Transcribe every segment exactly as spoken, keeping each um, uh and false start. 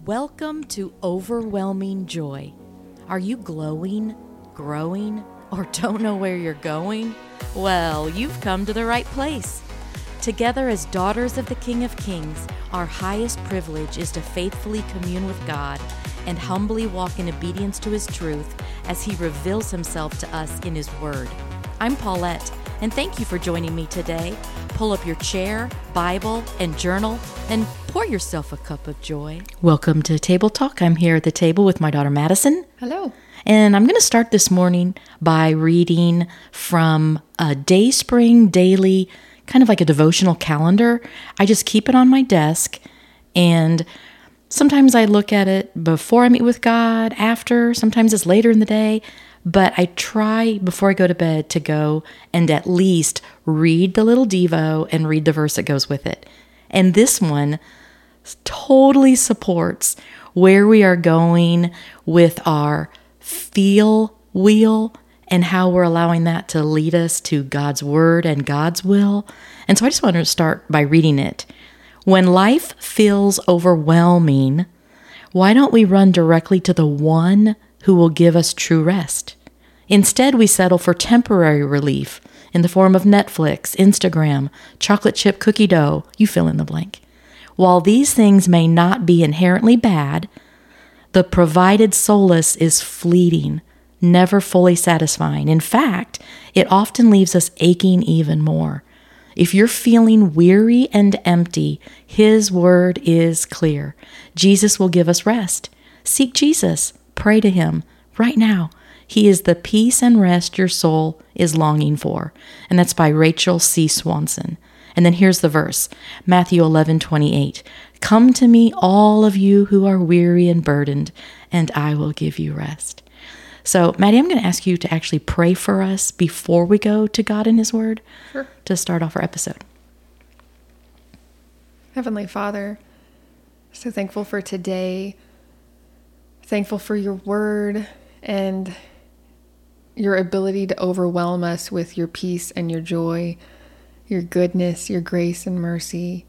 Welcome to Overwhelming Joy. Are you glowing, growing, or don't know where you're going? Well, you've come to the right place. Together as daughters of the King of Kings, our highest privilege is to faithfully commune with God and humbly walk in obedience to His truth as He reveals Himself to us in His Word. I'm Paulette, and thank you for joining me today. Pull up your chair, Bible, and journal, and pour yourself a cup of joy. Welcome to Table Talk. I'm here at the table with my daughter Madison. Hello. And I'm going to start this morning by reading from a Dayspring daily, kind of like a devotional calendar. I just keep it on my desk, and sometimes I look at it before I meet with God, after, sometimes it's later in the day. But I try before I go to bed to go and at least read the little Devo and read the verse that goes with it. And this one totally supports where we are going with our feel wheel and how we're allowing that to lead us to God's word and God's will. And so I just want to start by reading it. When life feels overwhelming, why don't we run directly to the one who will give us true rest? Instead, we settle for temporary relief in the form of Netflix, Instagram, chocolate chip cookie dough, you fill in the blank. While these things may not be inherently bad, the provided solace is fleeting, never fully satisfying. In fact, it often leaves us aching even more. If you're feeling weary and empty, His word is clear. Jesus will give us rest. Seek Jesus. Pray to Him right now. He is the peace and rest your soul is longing for. And that's by Rachel C. Swanson. And then here's the verse, Matthew eleven twenty-eight. Come to me, all of you who are weary and burdened, and I will give you rest. So, Maddie, I'm going to ask you to actually pray for us before we go to God and His Word. Sure. To start off our episode. Heavenly Father, so thankful for today. Thankful for your word and your ability to overwhelm us with your peace and your joy, your goodness, your grace and mercy.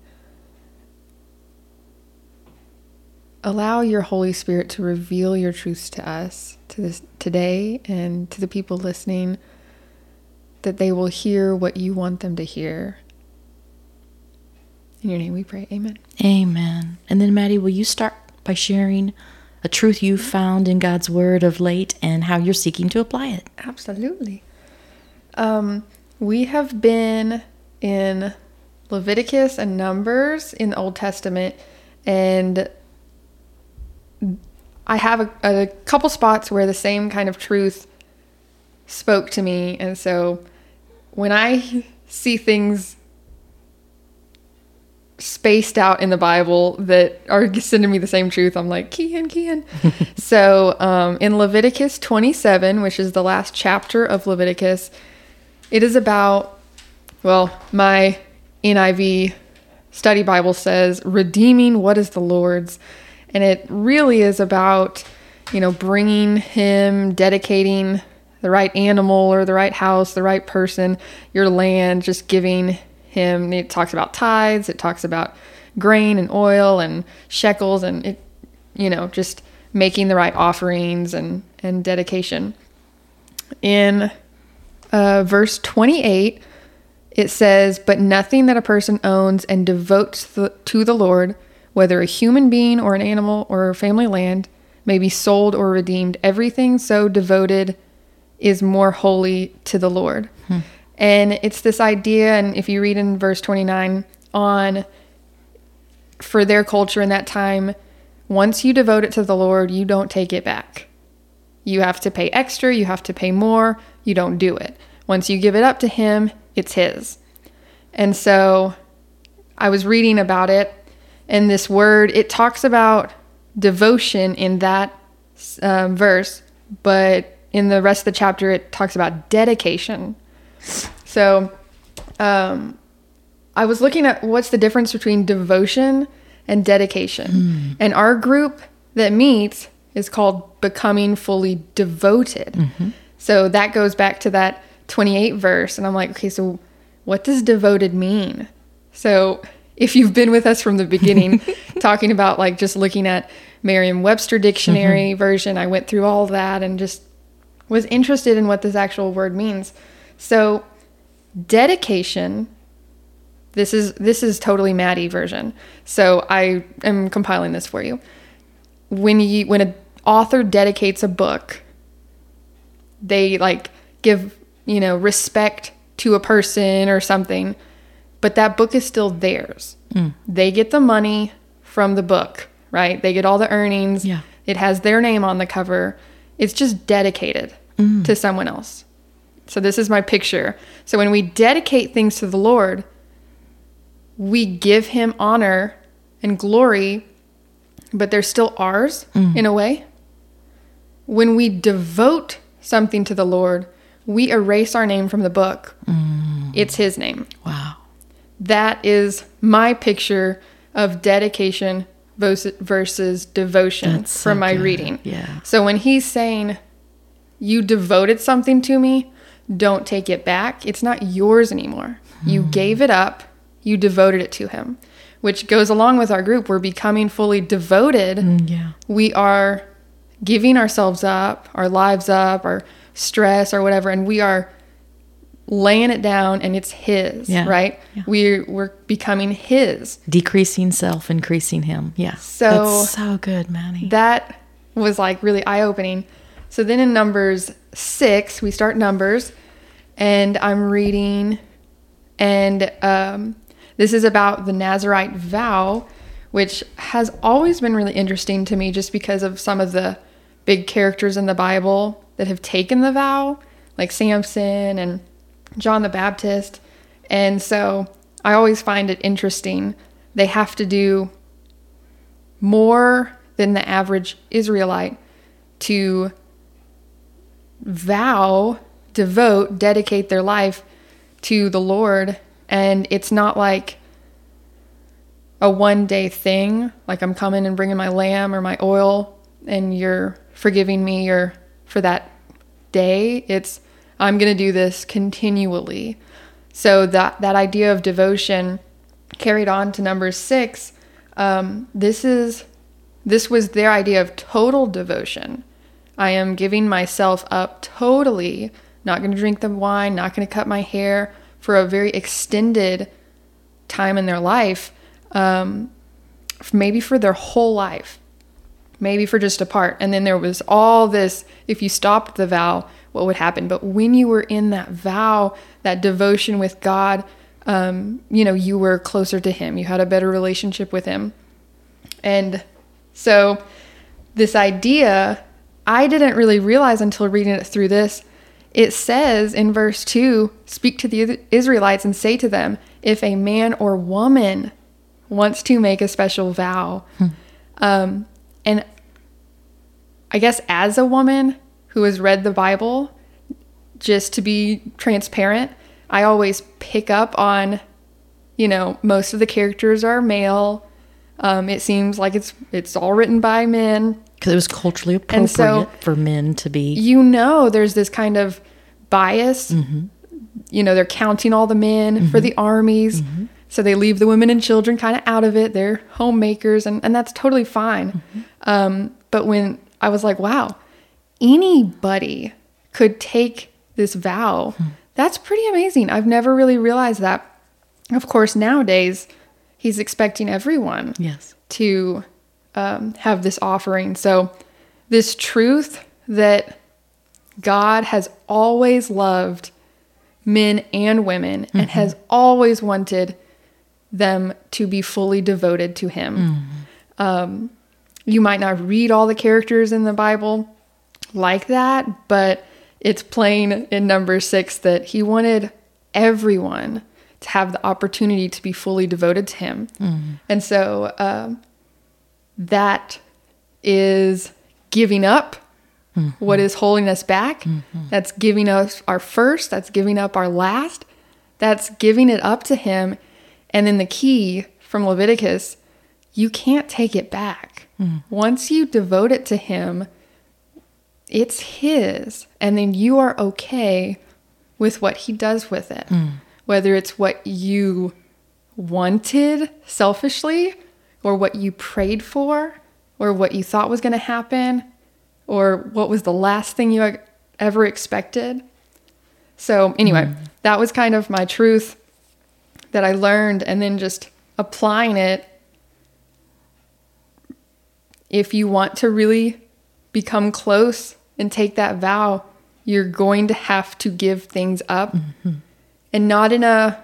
Allow your Holy Spirit to reveal your truths to us to this today and to the people listening, that they will hear what you want them to hear. In your name we pray, amen. Amen. And then, Maddie, will you start by sharing a truth you found in God's word of late and how you're seeking to apply it? Absolutely. Um, we have been in Leviticus and Numbers in the Old Testament, and I have a, a couple spots where the same kind of truth spoke to me. And so when I see things spaced out in the Bible that are sending me the same truth, I'm like, key in, key in. So um, in Leviticus twenty-seven, which is the last chapter of Leviticus, it is about, well, my N I V study Bible says, redeeming what is the Lord's. And it really is about, you know, bringing Him, dedicating the right animal or the right house, the right person, your land, just giving Him. It talks about tithes, it talks about grain and oil and shekels, and it, you know, just making the right offerings and, and dedication. In uh, verse twenty-eight, it says, but nothing that a person owns and devotes the, to the Lord, whether a human being or an animal or family land, may be sold or redeemed. Everything so devoted is more holy to the Lord. Hmm. And it's this idea, and if you read in verse twenty-nine, on, for their culture in that time, once you devote it to the Lord, you don't take it back. You have to pay extra, you have to pay more, you don't do it. Once you give it up to Him, it's His. And so I was reading about it, and this word, it talks about devotion in that um, verse, but in the rest of the chapter, it talks about dedication. So um, I was looking at what's the difference between devotion and dedication. Mm. And our group that meets is called Becoming Fully Devoted. Mm-hmm. So that goes back to that twenty-eight verse. And I'm like, okay, so what does devoted mean? So if you've been with us from the beginning, talking about like just looking at Merriam-Webster dictionary mm-hmm. version. I went through all that and just was interested in what this actual word means. So dedication, this is this is totally Maddie version. So I am compiling this for you. When you when an author dedicates a book, they like give, you know, respect to a person or something, but that book is still theirs. Mm. They get the money from the book, right? They get all the earnings. Yeah. It has their name on the cover. It's just dedicated mm. to someone else. So this is my picture. So when we dedicate things to the Lord, we give him honor and glory, but they're still ours mm. in a way. When we devote something to the Lord, we erase our name from the book. Mm. It's his name. Wow. That is my picture of dedication versus devotion That's from so my good. reading. Yeah. So when he's saying, you devoted something to me, don't take it back. It's not yours anymore. Mm. You gave it up. You devoted it to him, which goes along with our group. We're becoming fully devoted. Mm, yeah. We are giving ourselves up, our lives up, our stress or whatever, and we are laying it down, and it's his, yeah. right? Yeah. We're we're becoming his. Decreasing self, increasing him. Yeah. So that's so good, Manny. That was like really eye-opening. So then in Numbers six, we start Numbers, and I'm reading, and um, this is about the Nazirite vow, which has always been really interesting to me just because of some of the big characters in the Bible that have taken the vow, like Samson and John the Baptist. And so I always find it interesting. They have to do more than the average Israelite to vow, devote, dedicate their life to the Lord. And it's not like a one day thing, like I'm coming and bringing my lamb or my oil and you're forgiving me or for that day. It's, I'm going to do this continually. So that, that idea of devotion carried on to number six. Um, this is, this was their idea of total devotion. I am giving myself up totally, not going to drink the wine, not going to cut my hair for a very extended time in their life. Um, maybe for their whole life, maybe for just a part. And then there was all this, if you stopped the vow, what would happen? But when you were in that vow, that devotion with God, um, you know, you were closer to him. You had a better relationship with him. And so this idea, I didn't really realize until reading it through this. It says in verse two, speak to the Israelites and say to them, if a man or woman wants to make a special vow. Hmm. Um, and I guess as a woman who has read the Bible, just to be transparent, I always pick up on, you know, most of the characters are male. Um, it seems like it's it's all written by men. Because it was culturally appropriate so, for men to be. You know, there's this kind of bias. Mm-hmm. You know, they're counting all the men mm-hmm. for the armies. Mm-hmm. So they leave the women and children kind of out of it. They're homemakers, and, and that's totally fine. Mm-hmm. Um, but when I was like, wow, anybody could take this vow, mm-hmm. that's pretty amazing. I've never really realized that. Of course, nowadays, he's expecting everyone yes. to um, have this offering. So this truth that God has always loved men and women mm-hmm. and has always wanted them to be fully devoted to him. Mm-hmm. Um, you might not read all the characters in the Bible like that, but it's plain in number six that he wanted everyone to have the opportunity to be fully devoted to him. Mm-hmm. And so um, that is giving up mm-hmm. what is holding us back. Mm-hmm. That's giving us our first. That's giving up our last. That's giving it up to him. And then the key from Leviticus, you can't take it back. Mm. Once you devote it to him, it's his. And then you are okay with what he does with it. Mm. Whether it's what you wanted selfishly or what you prayed for, or what you thought was going to happen or what was the last thing you ever expected. So anyway, mm. that was kind of my truth that I learned, and then just applying it. If you want to really become close and take that vow, you're going to have to give things up. Mm-hmm. And not in a,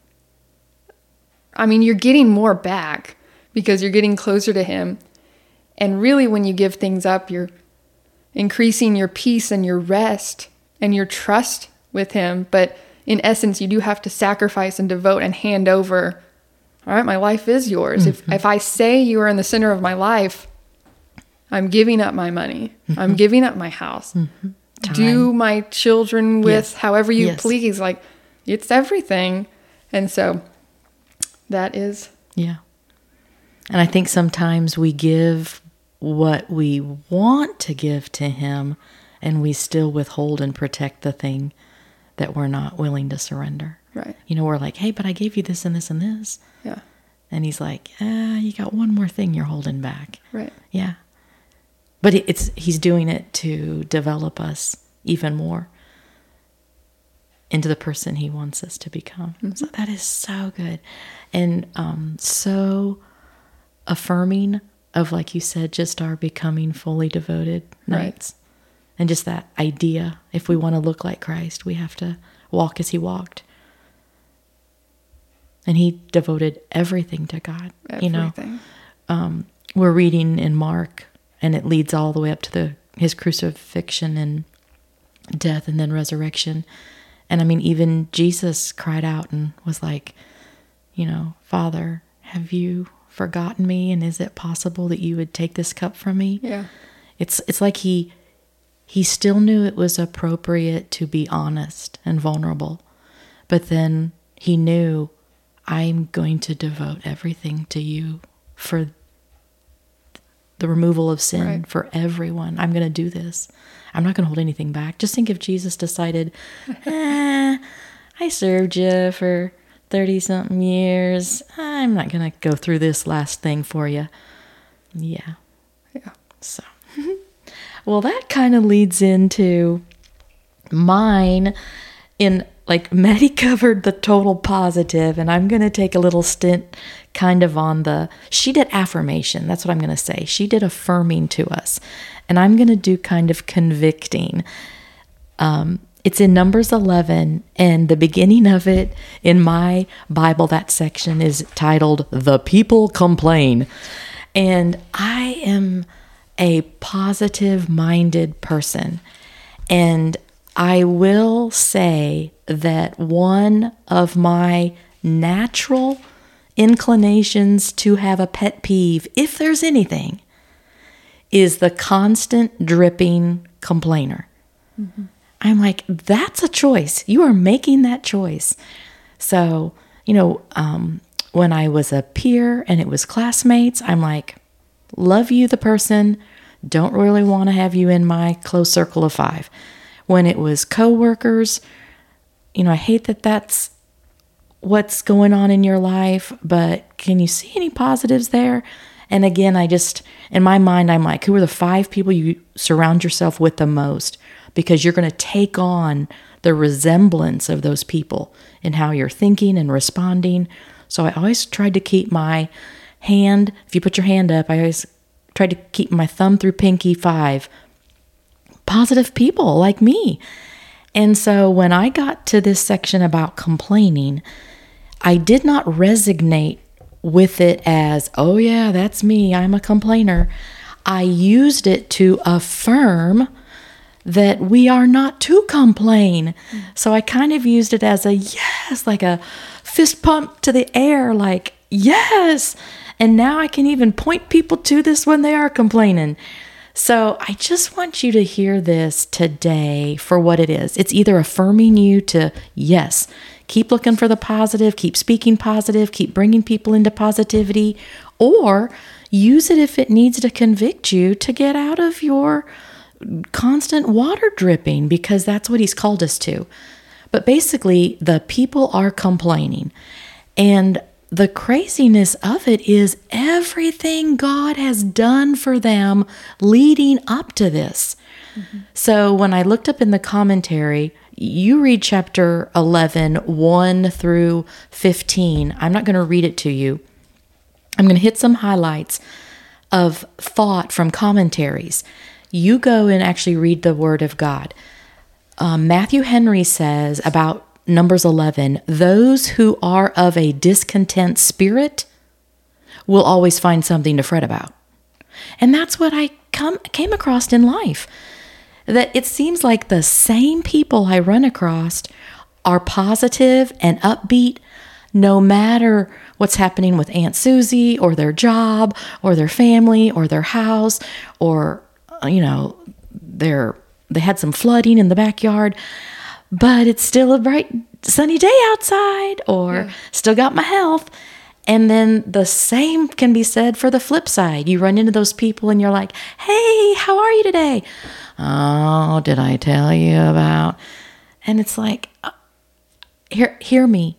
I mean, you're getting more back because you're getting closer to him. And really, when you give things up, you're increasing your peace and your rest and your trust with him. But in essence, you do have to sacrifice and devote and hand over. All right, my life is yours. Mm-hmm. If if I say you are in the center of my life, I'm giving up my money. Mm-hmm. I'm giving up my house. Mm-hmm. Do my children with yes. however you yes. please. Like, it's everything. And so that is. Yeah. And I think sometimes we give what we want to give to him, and we still withhold and protect the thing that we're not willing to surrender. Right. You know, we're like, hey, but I gave you this and this and this. Yeah. And he's like, ah, you got one more thing you're holding back. Right. Yeah. But it's he's doing it to develop us even more into the person he wants us to become. Mm-hmm. So that is so good. And um, so affirming of, like you said, just our becoming fully devoted nights. Right. And just that idea, if we want to look like Christ, we have to walk as he walked. And he devoted everything to God. Everything. You know, um, we're reading in Mark, and it leads all the way up to the his crucifixion and death and then resurrection. And I mean, even Jesus cried out and was like, you know, Father, have you forgotten me? And is it possible that you would take this cup from me? Yeah. It's it's like he he still knew it was appropriate to be honest and vulnerable. But then he knew, I'm going to devote everything to you for the removal of sin, right. for everyone. I'm going to do this. I'm not going to hold anything back. Just think if Jesus decided, eh, I served you for thirty-something years. I'm not going to go through this last thing for you. Yeah. Yeah. So, well, that kind of leads into mine in, like, Maddie covered the total positive, and I'm going to take a little stint kind of on the, she did affirmation. That's what I'm going to say. She did affirming to us, and I'm going to do kind of convicting. Um, it's in Numbers eleven, and the beginning of it in my Bible, that section is titled, The People Complain. And I am a positive-minded person, and I will say that one of my natural inclinations to have a pet peeve, if there's anything, is the constant dripping complainer. Mm-hmm. I'm like, that's a choice. You are making that choice. So, you know, um, when I was a peer and it was classmates, I'm like, love you, the person, don't really want to have you in my close circle of five. When it was coworkers, you know, I hate that that's what's going on in your life, but can you see any positives there? And again, I just, in my mind, I'm like, who are the five people you surround yourself with the most? Because you're going to take on the resemblance of those people in how you're thinking and responding. So I always tried to keep my hand, if you put your hand up, I always tried to keep my thumb through pinky five positive people like me. And so when I got to this section about complaining, I did not resonate with it as, oh yeah, that's me, I'm a complainer. I used it to affirm that we are not to complain. Mm. So I kind of used it as a yes, like a fist pump to the air, like yes. And now I can even point people to this when they are complaining. So I just want you to hear this today for what it is. It's either affirming you to, yes, keep looking for the positive, keep speaking positive, keep bringing people into positivity, or use it if it needs to convict you to get out of your constant water dripping, because that's what he's called us to. But basically, the people are complaining. And the craziness of it is everything God has done for them leading up to this. Mm-hmm. So when I looked up in the commentary, you read chapter eleven, one through fifteen. I'm not going to read it to you. I'm going to hit some highlights of thought from commentaries. You go and actually read the Word of God. Um, Matthew Henry says about Numbers eleven, those who are of a discontent spirit will always find something to fret about. And that's what I come came across in life. That it seems like the same people I run across are positive and upbeat no matter what's happening with Aunt Susie or their job or their family or their house or, you know, their they had some flooding in the backyard, but it's still a bright sunny day outside, or yeah. still got my health. And then the same can be said for the flip side. You run into those people and you're like, hey, how are you today? Oh, did I tell you about? And it's like, uh, hear, hear me.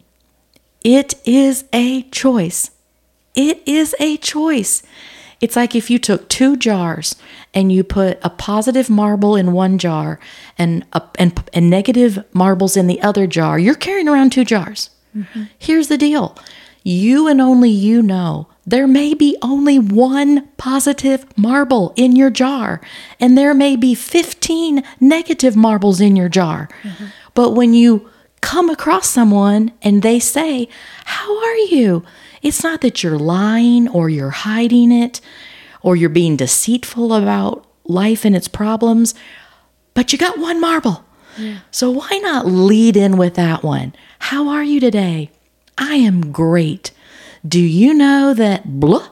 It is a choice. It is a choice. It's like if you took two jars and you put a positive marble in one jar and a, and, and negative marbles in the other jar. You're carrying around two jars. Mm-hmm. Here's the deal. You and only you know there may be only one positive marble in your jar, and there may be fifteen negative marbles in your jar. Mm-hmm. But when you come across someone and they say, how are you? It's not that you're lying or you're hiding it or you're being deceitful about life and its problems, but you got one marble. Yeah. So why not lead in with that one? How are you today? I am great. Do you know that blah?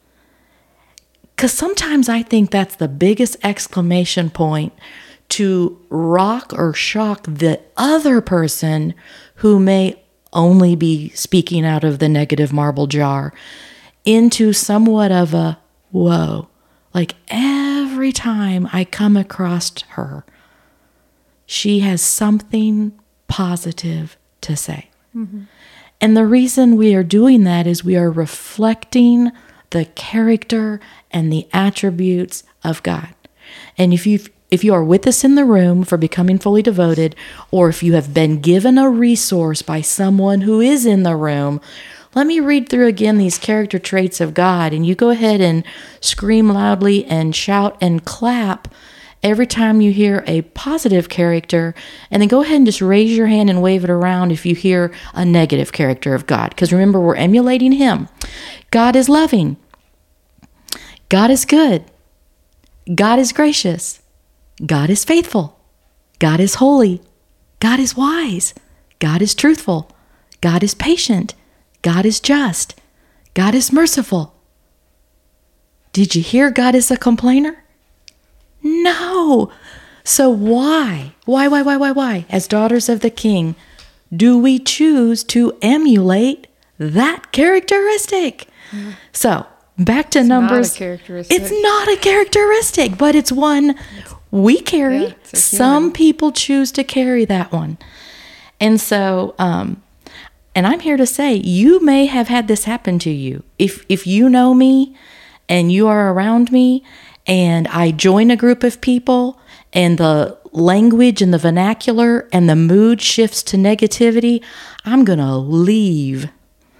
Because sometimes I think that's the biggest exclamation point to rock or shock the other person who may only be speaking out of the negative marble jar into somewhat of a whoa. Like every time I come across her, she has something positive to say. Mm-hmm. And the reason we are doing that is we are reflecting the character and the attributes of God. And if you if you are with us in the room for Becoming Fully Devoted, or if you have been given a resource by someone who is in the room, let me read through again these character traits of God, and you go ahead and scream loudly and shout and clap every time you hear a positive character, and then go ahead and just raise your hand and wave it around if you hear a negative character of God. Because remember, we're emulating Him. God is loving. God is good. God is gracious. God is faithful. God is holy. God is wise. God is truthful. God is patient. God is just. God is merciful. Did you hear God is a complainer? No. So why, why, why, why, why, why, as daughters of the King, do we choose to emulate that characteristic? Mm. So back to it's Numbers. Not a characteristic. It's not a characteristic, but it's one we carry. Yeah, Some people choose to carry that one. And so, um, and I'm here to say, you may have had this happen to you. If if you know me and you are around me and I join a group of people and the language and the vernacular and the mood shifts to negativity, I'm going to leave.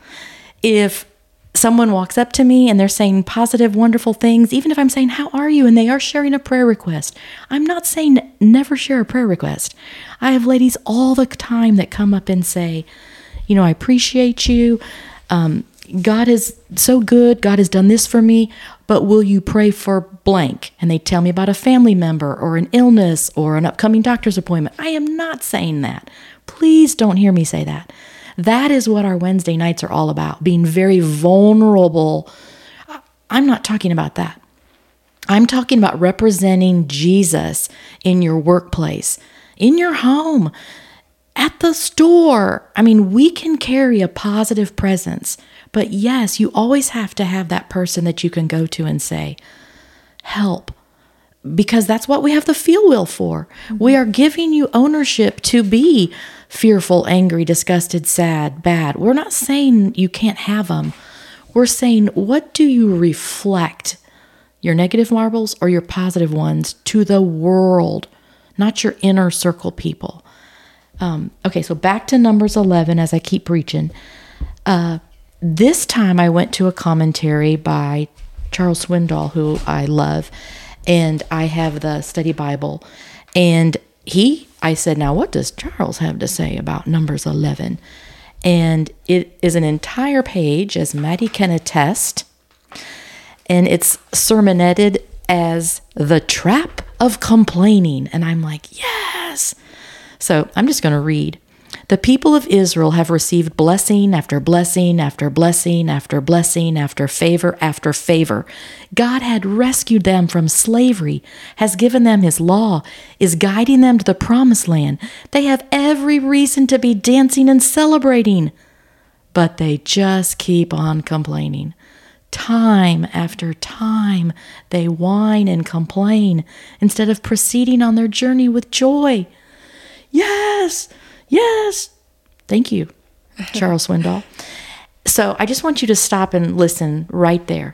If someone walks up to me and they're saying positive, wonderful things, even if I'm saying, how are you? And they are sharing a prayer request. I'm not saying never share a prayer request. I have ladies all the time that come up and say, you know, I appreciate you. Um, God is so good. God has done this for me, but will you pray for blank? And they tell me about a family member or an illness or an upcoming doctor's appointment. I am not saying that. Please don't hear me say that. That is what our Wednesday nights are all about, being very vulnerable. I'm not talking about that. I'm talking about representing Jesus in your workplace, in your home, at the store. I mean, we can carry a positive presence, but yes, you always have to have that person that you can go to and say, help. Because that's what we have the feel wheel for. Mm-hmm. We are giving you ownership to be fearful, angry, disgusted, sad, bad. We're not saying you can't have them. We're saying, what do you reflect, your negative marbles or your positive ones, to the world, not your inner circle people? Um, okay, so back to Numbers eleven as I keep preaching. Uh, this time I went to a commentary by Charles Swindoll, who I love, and I have the study Bible. And he, I said, now what does Charles have to say about Numbers eleven? And it is an entire page, as Maddie can attest, and it's sermonetted as the trap of complaining. And I'm like, yes. So I'm just going to read. The people of Israel have received blessing after blessing after blessing after blessing after favor after favor. God had rescued them from slavery, has given them his law, is guiding them to the promised land. They have every reason to be dancing and celebrating, but they just keep on complaining. Time after time, they whine and complain instead of proceeding on their journey with joy. Yes, yes. Thank you, Charles Swindoll. So I just want you to stop and listen right there.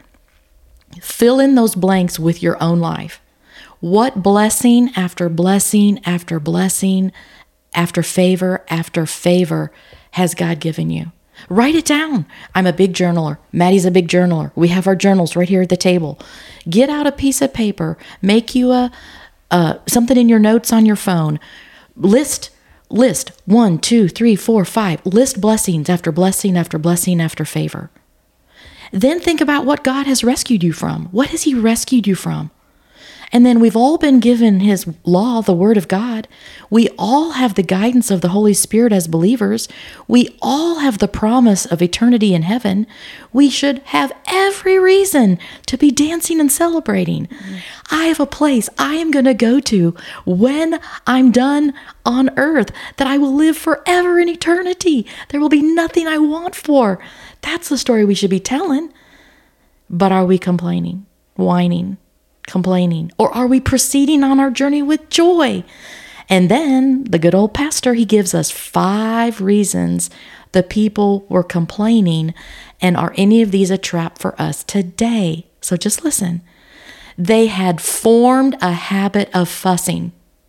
Fill in those blanks with your own life. What blessing after blessing after blessing after favor after favor has God given you? Write it down. I'm a big journaler. Maddie's a big journaler. We have our journals right here at the table. Get out a piece of paper. Make you a uh, something in your notes on your phone. List, list, one, two, three, four, five. List blessings after blessing after blessing after favor. Then think about what God has rescued you from. What has he rescued you from? And then we've all been given his law, the word of God. We all have the guidance of the Holy Spirit as believers. We all have the promise of eternity in heaven. We should have every reason to be dancing and celebrating. Mm-hmm. I have a place I am going to go to when I'm done on earth that I will live forever in eternity. There will be nothing I want for. That's the story we should be telling. But are we complaining, whining, complaining, or are we proceeding on our journey with joy? And then the good old pastor, he gives us five reasons the people were complaining. And are any of these a trap for us today? So just listen. They had formed a habit of fussing.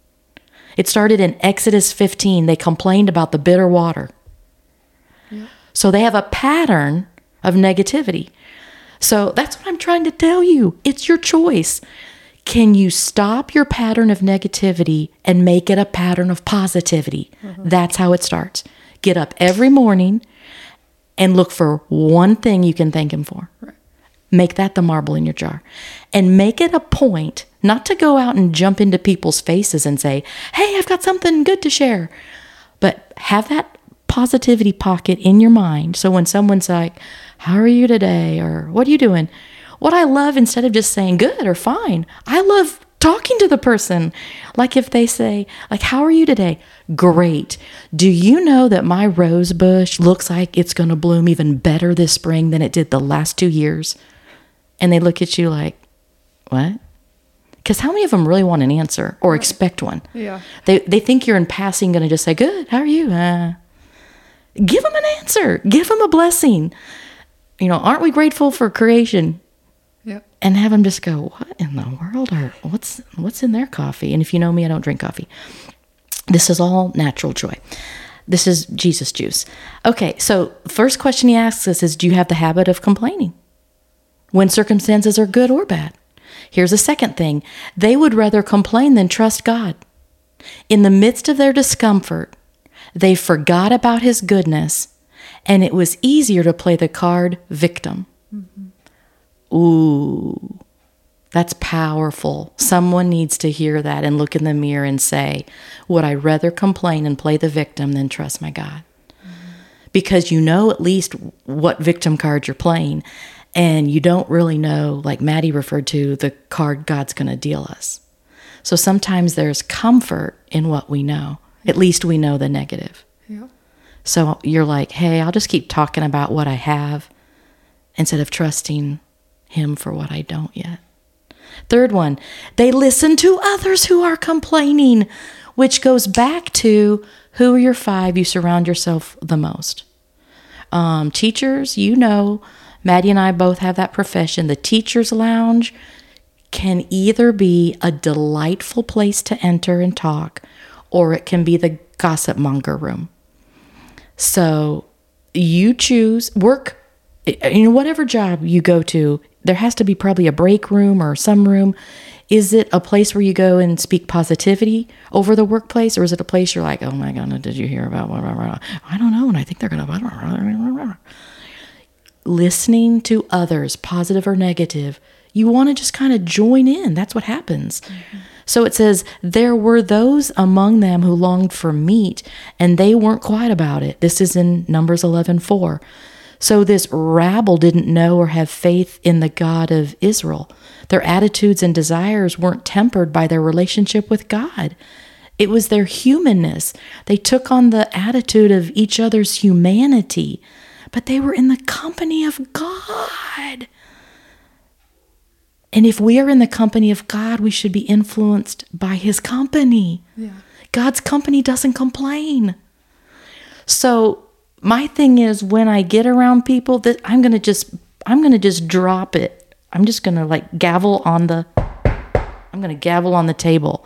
It started in Exodus fifteen. They complained about the bitter water. Yeah. So they have a pattern of negativity. So that's what I'm trying to tell you. It's your choice. Can you stop your pattern of negativity and make it a pattern of positivity? Mm-hmm. That's how it starts. Get up every morning and look for one thing you can thank him for. Right. Make that the marble in your jar. And make it a point not to go out and jump into people's faces and say, hey, I've got something good to share. But have that positivity pocket in your mind. So when someone's like, how are you today? Or what are you doing? What I love, instead of just saying good or fine, I love talking to the person. Like if they say, like, how are you today? Great. Do you know that my rose bush looks like it's going to bloom even better this spring than it did the last two years? And they look at you like, what? Because how many of them really want an answer or expect one? Yeah. They they think you're in passing going to just say, good, how are you? Uh, give them an answer. Give them a blessing. You know, aren't we grateful for creation? Yep. And have them just go, what in the world? Or what's what's in their coffee? And if you know me, I don't drink coffee. This is all natural joy. This is Jesus juice. Okay, so first question he asks us is, do you have the habit of complaining when circumstances are good or bad? Here's a second thing. They would rather complain than trust God. In the midst of their discomfort, they forgot about his goodness, and it was easier to play the card victim. Mm-hmm. Ooh, that's powerful. Someone needs to hear that and look in the mirror and say, would I rather complain and play the victim than trust my God? Mm-hmm. Because you know at least what victim card you're playing, and you don't really know, like Maddie referred to, the card God's going to deal us. So sometimes there's comfort in what we know. At least we know the negative. Yeah. So you're like, hey, I'll just keep talking about what I have instead of trusting him for what I don't yet. Third one, they listen to others who are complaining. which goes back to who are your five you surround yourself the most. Um, teachers, you know, Maddie and I both have that profession. The teacher's lounge can either be a delightful place to enter and talk, or it can be the gossip monger room. So you choose. Work, you know, whatever job you go to, there has to be probably a break room or some room. Is it a place where you go and speak positivity over the workplace, or is it a place you're like, oh my God, did you hear about blah, blah, blah? I don't know, and I think they're going to... Listening to others, positive or negative, you want to just kind of join in. That's what happens. Mm-hmm. So it says, there were those among them who longed for meat, and they weren't quiet about it. This is in Numbers eleven four. So this rabble didn't know or have faith in the God of Israel. Their attitudes and desires weren't tempered by their relationship with God. It was their humanness. They took on the attitude of each other's humanity, but they were in the company of God. And if we are in the company of God, we should be influenced by his company. Yeah. God's company doesn't complain. So my thing is, when I get around people, that I'm going to just, I'm going to just drop it. I'm just going to like gavel on the, I'm going to gavel on the table.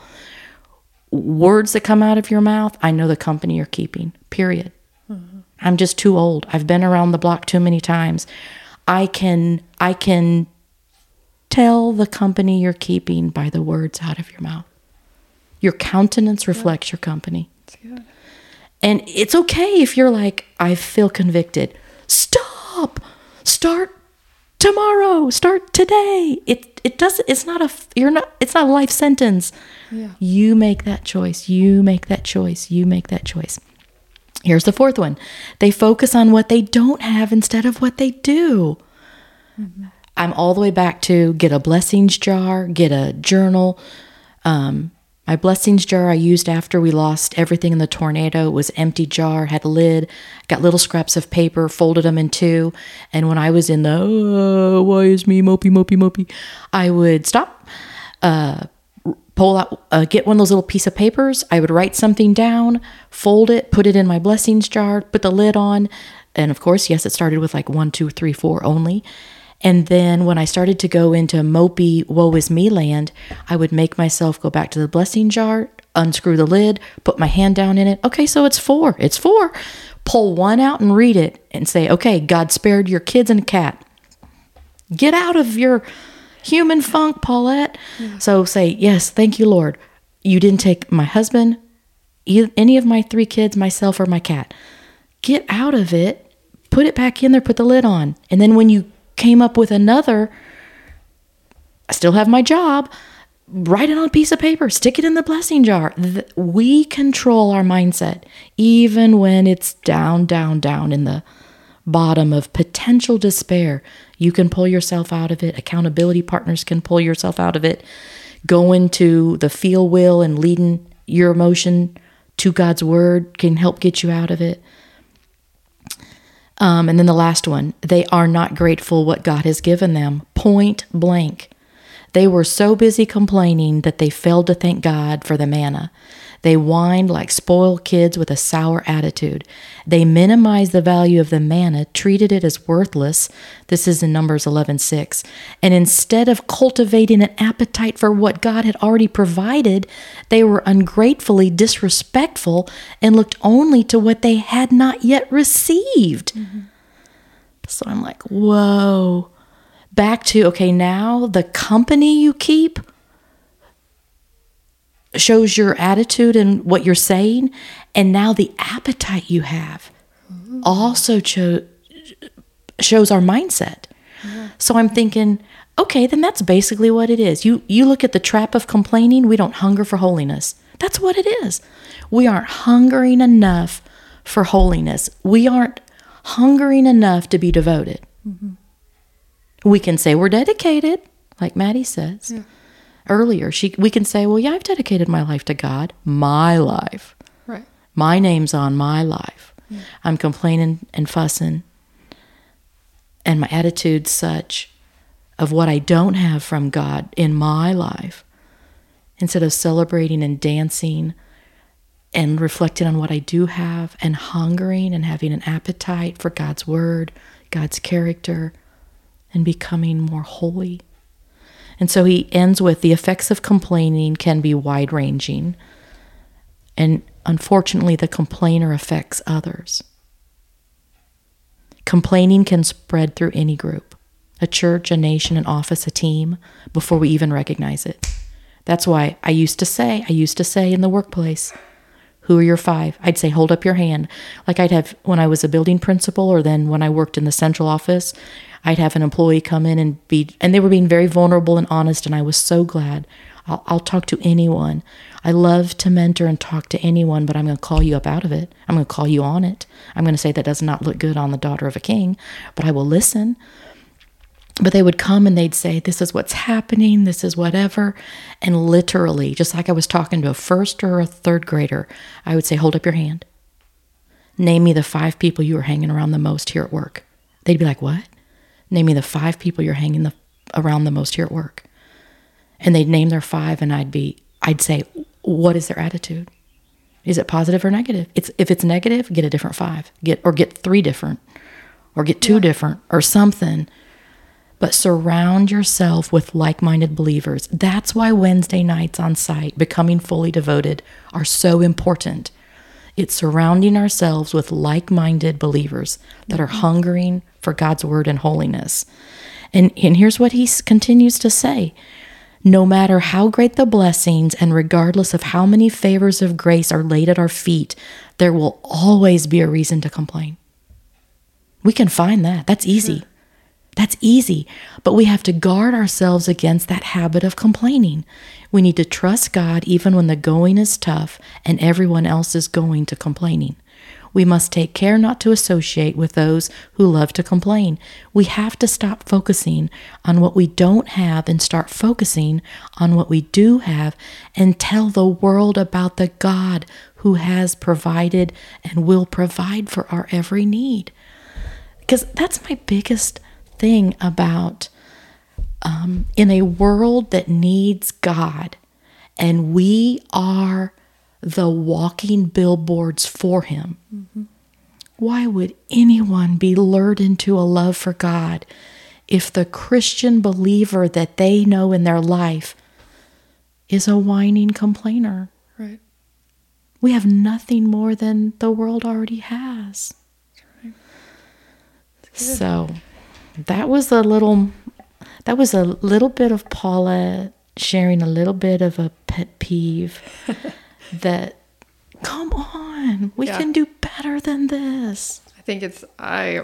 Words that come out of your mouth, I know the company you're keeping, period. Mm-hmm. I'm just too old. I've been around the block too many times. I can, I can tell the company you're keeping by the words out of your mouth. Your countenance reflects yeah. your company. That's good. And it's okay if you're like, I feel convicted. Stop. Start tomorrow. Start today. It it doesn't. It's not a. You're not. It's not a life sentence. Yeah. You make that choice. You make that choice. You make that choice. Here's the fourth one. They focus on what they don't have instead of what they do. Mm-hmm. I'm all the way back to get a blessings jar, get a journal. Um, my blessings jar I used after we lost everything in the tornado. It was an empty jar, had a lid, got little scraps of paper, folded them in two. And when I was in the, oh, why is me mopey, mopey, mopey, I would stop, uh, pull out, uh, get one of those little piece of papers. I would write something down, fold it, put it in my blessings jar, put the lid on. And of course, yes, it started with like one, two, three, four only. And then when I started to go into mopey, woe is me land, I would make myself go back to the blessing jar, unscrew the lid, put my hand down in it. Okay, so it's four. It's four. Pull one out and read it and say, okay, God spared your kids and cat. Get out of your human funk, Paulette. Yeah. So say, yes, thank you, Lord. You didn't take my husband, any of my three kids, myself, or my cat. Get out of it. Put it back in there. Put the lid on. And then when you came up with another, I still have my job, write it on a piece of paper, stick it in the blessing jar. We control our mindset, even when it's down, down, down in the bottom of potential despair. You can pull yourself out of it. Accountability partners can pull yourself out of it. Going to the feel will and leading your emotion to God's word can help get you out of it. Um, and then the last one, they are not grateful what God has given them. Point blank. They were so busy complaining that they failed to thank God for the manna. They whined like spoiled kids with a sour attitude. They minimized the value of the manna, treated it as worthless. This is in Numbers eleven six. And instead of cultivating an appetite for what God had already provided, they were ungratefully disrespectful and looked only to what they had not yet received. Mm-hmm. So I'm like, whoa. Back to, okay, now the company you keep shows your attitude and what you're saying, and now the appetite you have mm-hmm. also cho- shows our mindset. Mm-hmm. So I'm thinking, okay, then that's basically what it is. You you look at the trap of complaining, we don't hunger for holiness. That's what it is. We aren't hungering enough for holiness. We aren't hungering enough to be devoted. Mm-hmm. We can say we're dedicated, like Maddie says. Yeah. Earlier, she we can say, well, yeah, I've dedicated my life to God. My life. Right. My name's on my life. Yeah. I'm complaining and fussing. And my attitude's such of what I don't have from God in my life. Instead of celebrating and dancing and reflecting on what I do have and hungering and having an appetite for God's word, God's character, and becoming more holy. And so he ends with, the effects of complaining can be wide-ranging, and unfortunately the complainer affects others. Complaining can spread through any group, a church, a nation, an office, a team, before we even recognize it. That's why I used to say, I used to say in the workplace, who are your five? I'd say, hold up your hand. Like I'd have, when I was a building principal, or then when I worked in the central office, I'd have an employee come in and be, and they were being very vulnerable and honest, and I was so glad. I'll, I'll talk to anyone. I love to mentor and talk to anyone, but I'm going to call you up out of it. I'm going to call you on it. I'm going to say that does not look good on the daughter of a king, but I will listen. But they would come and they'd say, this is what's happening, this is whatever. And literally, just like I was talking to a first or a third grader, I would say, hold up your hand. Name me the five people you are hanging around the most here at work. They'd be like, what? Name me the five people you're hanging the, around the most here at work. And they'd name their five, and I'd be, I'd say, what is their attitude? Is it positive or negative? It's if it's negative, get a different five. Get or get three different, or get two yeah. different, or something. But surround yourself with like-minded believers. That's why Wednesday nights on site, becoming fully devoted, are so important. It's surrounding ourselves with like-minded believers that are hungering for God's word and holiness. And, and here's what he continues to say. No matter how great the blessings, and regardless of how many favors of grace are laid at our feet, there will always be a reason to complain. We can find that. That's easy. Sure. That's easy, but we have to guard ourselves against that habit of complaining. We need to trust God even when the going is tough and everyone else is going to complaining. We must take care not to associate with those who love to complain. We have to stop focusing on what we don't have and start focusing on what we do have, and tell the world about the God who has provided and will provide for our every need. Because that's my biggest thing about um, in a world that needs God, and we are the walking billboards for him. Mm-hmm. Why would anyone be lured into a love for God if the Christian believer that they know in their life is a whining complainer? Right. We have nothing more than the world already has. Right. So that was a little, that was a little bit of Paula sharing a little bit of a pet peeve that, come on, we yeah. can do better than this. I think it's, I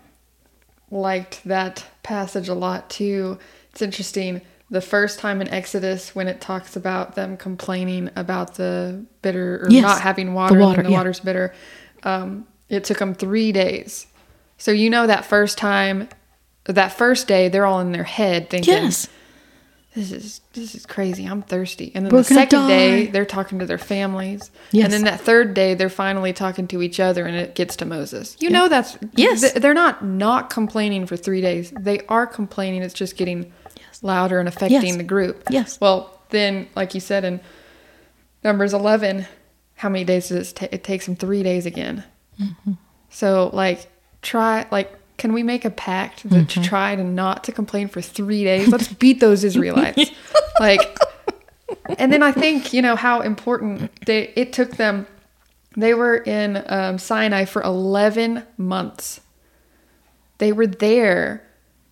liked that passage a lot too. It's interesting. The first time in Exodus, when it talks about them complaining about the bitter, or yes, not having water, the water and the yeah. water's bitter, um, it took them three days. So you know that first time, that first day, they're all in their head thinking, yes. this is this is crazy, I'm thirsty. And then We're the second die. day, they're talking to their families. Yes. And then that third day, they're finally talking to each other, and it gets to Moses. You yeah. know that's... Yes. They're not not complaining for three days. They are complaining. It's just getting yes. louder and affecting yes. the group. Yes. Well, then, like you said, in Numbers eleven, how many days does it take? It takes them three days again. Mm-hmm. So, like, try... like. Can we make a pact that mm-hmm. to try to not to complain for three days? Let's beat those Israelites. Like, and then I think, you know, how important they, it took them. They were in um, Sinai for eleven months. They were there.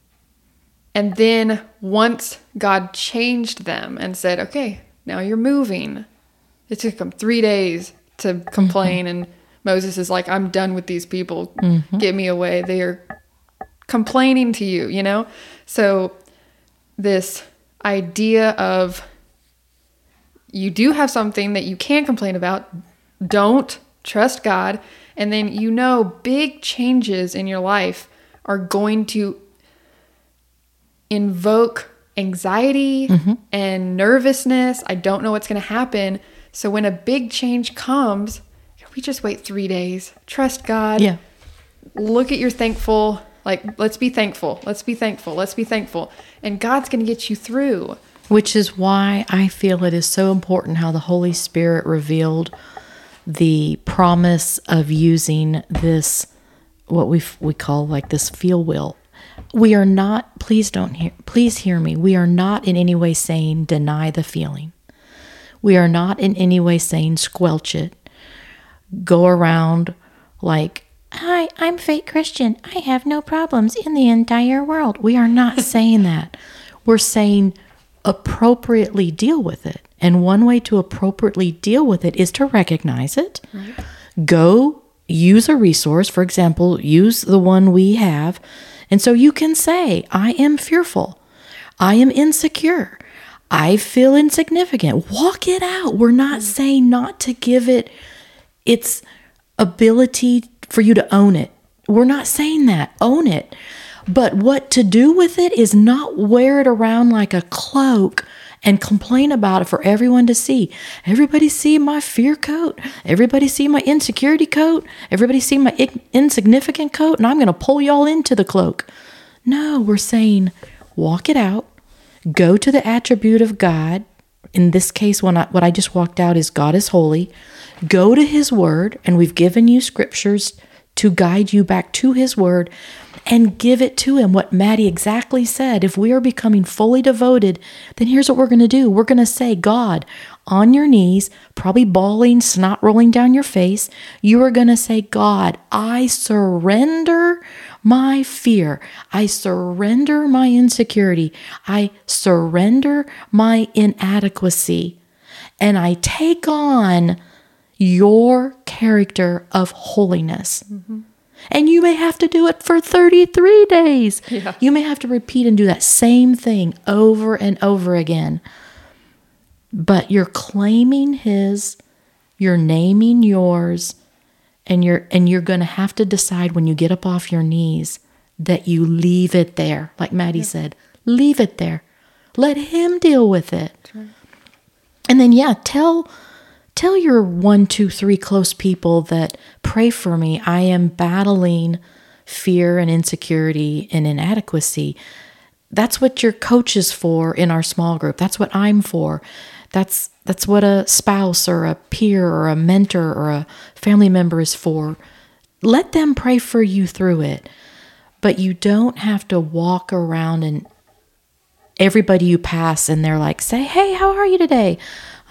And then once God changed them and said, okay, now you're moving. It took them three days to complain. Mm-hmm. And Moses is like, I'm done with these people. Mm-hmm. Get me away. They are complaining to you, you know? So this idea of you do have something that you can complain about, don't trust God, and then you know big changes in your life are going to invoke anxiety mm-hmm. and nervousness. I don't know what's going to happen. So when a big change comes, we just wait three days. Trust God. Yeah. Look at your thankful. Like, let's be thankful. Let's be thankful. Let's be thankful. And God's going to get you through. Which is why I feel it is so important how the Holy Spirit revealed the promise of using this, what we we call like this feel wheel. We are not, please don't hear, please hear me. We are not in any way saying deny the feeling. We are not in any way saying squelch it. Go around like, hi, I'm fake Christian. I have no problems in the entire world. We are not saying that. We're saying appropriately deal with it. And one way to appropriately deal with it is to recognize it. Right. Go use a resource. For example, use the one we have. And so you can say, I am fearful. I am insecure. I feel insignificant. Walk it out. We're not mm-hmm. saying not to give it its ability for you to own it. We're not saying that. Own it. But what to do with it is not wear it around like a cloak and complain about it for everyone to see. Everybody see my fear coat. Everybody see my insecurity coat. Everybody see my in- insignificant coat, and I'm going to pull y'all into the cloak. No, we're saying walk it out. Go to the attribute of God. In this case, when I, what I just walked out is God is holy. Go to his word, and we've given you scriptures to guide you back to his word, and give it to him. What Maddie exactly said, if we are becoming fully devoted, then here's what we're going to do. We're going to say, God, on your knees, probably bawling, snot rolling down your face, you are going to say, God, I surrender my fear. I surrender my insecurity. I surrender my inadequacy. And I take on your character of holiness. Mm-hmm. And you may have to do it for thirty-three days. Yeah. You may have to repeat and do that same thing over and over again. But you're claiming his, you're naming yours, and you're and you're going to have to decide when you get up off your knees that you leave it there. Like Maddie yeah. said, leave it there. Let him deal with it. Right. And then, yeah, tell... Tell your one, two, three close people that pray for me. I am battling fear and insecurity and inadequacy. That's what your coach is for in our small group. That's what I'm for. That's that's what a spouse or a peer or a mentor or a family member is for. Let them pray for you through it. But you don't have to walk around and everybody you pass and they're like, say, hey, how are you today? Oh,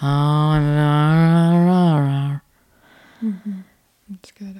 mm-hmm. That's good.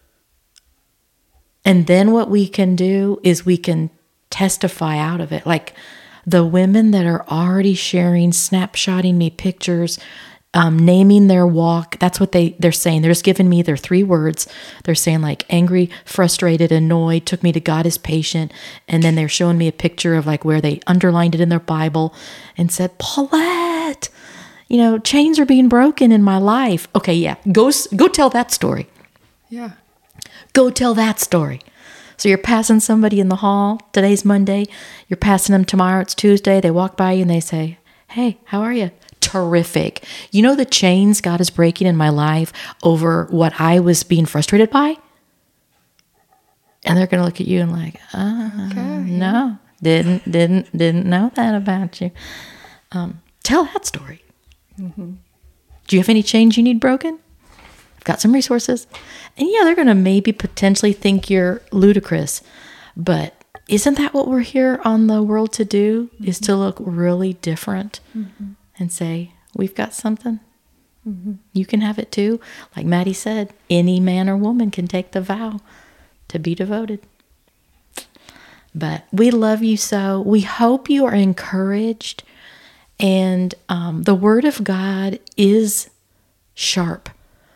And then what we can do is we can testify out of it. Like the women that are already sharing, snapshotting me pictures, um, naming their walk. That's what they, they're saying. They're just giving me their three words. They're saying like angry, frustrated, annoyed, took me to God is patient. And then they're showing me a picture of like where they underlined it in their Bible and said, Paulette, you know, chains are being broken in my life. Okay, yeah, go go tell that story. Yeah. Go tell that story. So you're passing somebody in the hall. Today's Monday. You're passing them tomorrow. It's Tuesday. They walk by you and they say, hey, how are you? Terrific. You know the chains God is breaking in my life over what I was being frustrated by? And they're going to look at you and like, uh, okay, no, didn't, didn't, didn't know that about you. Um, tell that story. Mm-hmm. Do you have any chains you need broken? I've got some resources. And yeah, they're going to maybe potentially think you're ludicrous. But isn't that what we're here on the world to do? Mm-hmm. Is to look really different mm-hmm. and say, we've got something. Mm-hmm. You can have it too. Like Maddie said, any man or woman can take the vow to be devoted. But we love you so. We hope you are encouraged. And um, the Word of God is sharp.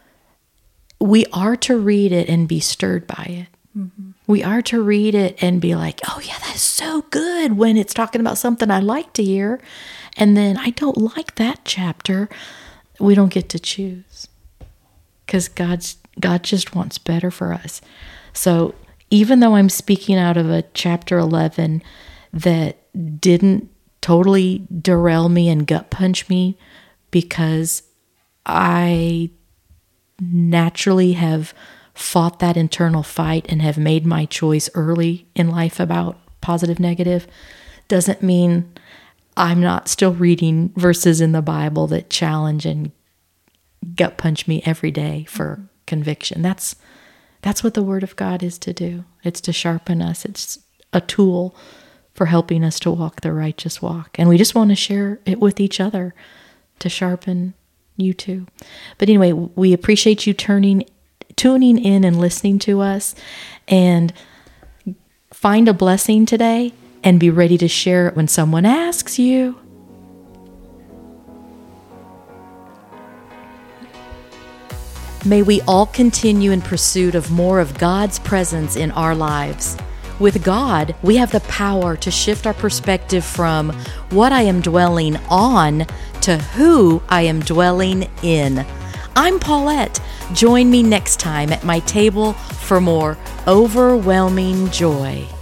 We are to read it and be stirred by it. Mm-hmm. We are to read it and be like, oh yeah, that's so good when it's talking about something I like to hear. And then I don't like that chapter. We don't get to choose because God's God just wants better for us. So even though I'm speaking out of a chapter eleven that didn't totally derail me and gut punch me because I naturally have fought that internal fight and have made my choice early in life about positive, negative, doesn't mean I'm not still reading verses in the Bible that challenge and gut punch me every day for conviction. That's that's what the Word of God is to do. It's to sharpen us. It's a tool for helping us to walk the righteous walk. And we just want to share it with each other to sharpen you too. But anyway, we appreciate you turning, tuning in and listening to us. And find a blessing today and be ready to share it when someone asks you. May we all continue in pursuit of more of God's presence in our lives. With God, we have the power to shift our perspective from what I am dwelling on to who I am dwelling in. I'm Paulette. Join me next time at my table for more overwhelming joy.